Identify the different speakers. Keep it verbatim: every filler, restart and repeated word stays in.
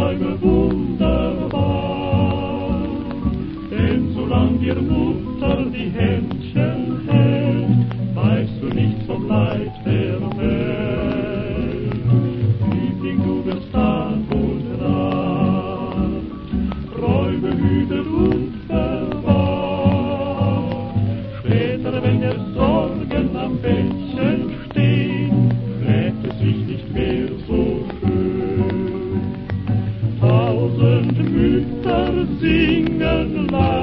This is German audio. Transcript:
Speaker 1: träume wunderbar. Denn solang dir Mutter die Händchen hält, weißt du nichts vom Leid der Welt. Liebling, du wirst Tag und Nacht treu behütet und verwahrt. Später, wenn der Sorgen am Bettchen stehen, schlägt es sich nicht mehr so schön. Tausend Mütter singen leid